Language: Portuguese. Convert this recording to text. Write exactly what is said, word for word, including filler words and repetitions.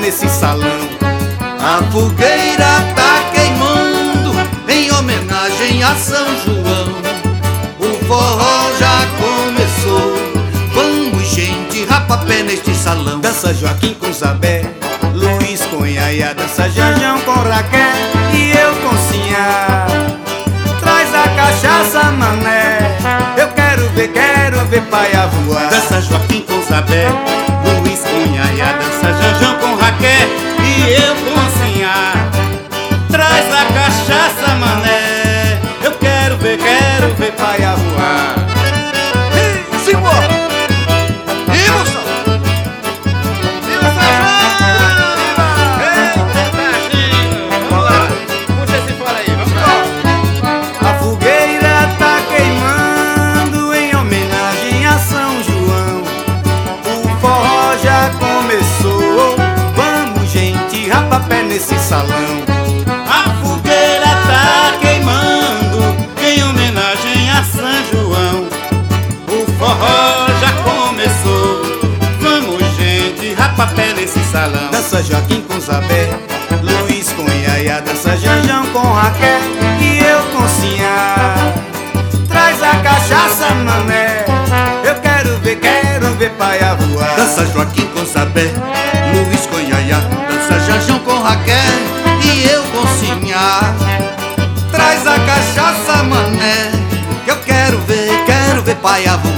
nesse salão. A fogueira tá queimando em homenagem a São João. O forró já começou, vamos gente, rapapé neste salão. Dança Joaquim com Zabé, Luiz com Yaya, dança Janjão com Raquel e eu com Sinhá. Traz a cachaça, mané, eu quero ver, quero ver paia voar. Dança Joaquim com Zabé, Luiz com Yaya, dança Janjão com Raquel e eu com Sinhá. Traz a cachaça, mané, eu quero ver, quero ver paia voar. Simbora! Viva o São! Viva o São João! Viva! Vamos lá, puxa esse fora aí, vamos lá. A fogueira tá queimando em homenagem a São João. O forró já começou, vamos gente, rapapé nesse salão. A fogueira tá queimando em homenagem a São João. O forró já começou, vamos gente, rapapé nesse salão. Dança Joaquim com Zabé, Luiz com Yaya, dança Janjão com Raquel e eu com Sinhá. Traz a cachaça, mané, eu quero ver, quero ver paia voar. Dança Joaquim com Zabé, Luiz com Yaya, dança Janjão com Raquel e eu com Sinhá. Traz a cachaça, mané, que eu quero ver, quero ver paia voar.